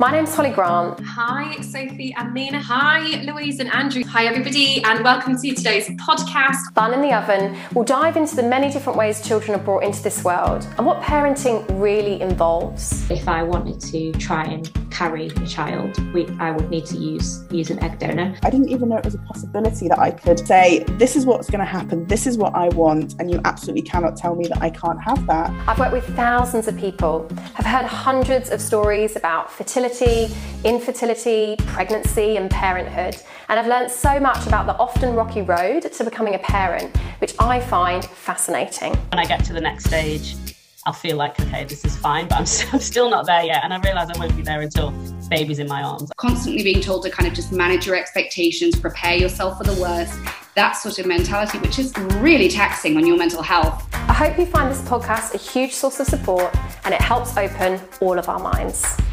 My name's Holly Grant. Hi, Sophie and Mina. Hi, Louise and Andrew. Hi, everybody, and welcome to today's podcast. Bun in the Oven. We'll dive into the many different ways children are brought into this world and what parenting really involves. If I wanted to try and carry a child, I would need to use an egg donor. I didn't even know it was a possibility that I could say, this is what's going to happen, this is what I want, and you absolutely cannot tell me that I can't have that. I've worked with thousands of people, have heard hundreds of stories about fertility, infertility, pregnancy and parenthood, and I've learned so much about the often rocky road to becoming a parent, which I find fascinating. When I get to the next stage, I'll feel like, okay, this is fine, but I'm still not there yet. And I realise I won't be there until baby's in my arms. Constantly being told to kind of just manage your expectations, prepare yourself for the worst, that sort of mentality, which is really taxing on your mental health. I hope you find this podcast a huge source of support and it helps open all of our minds.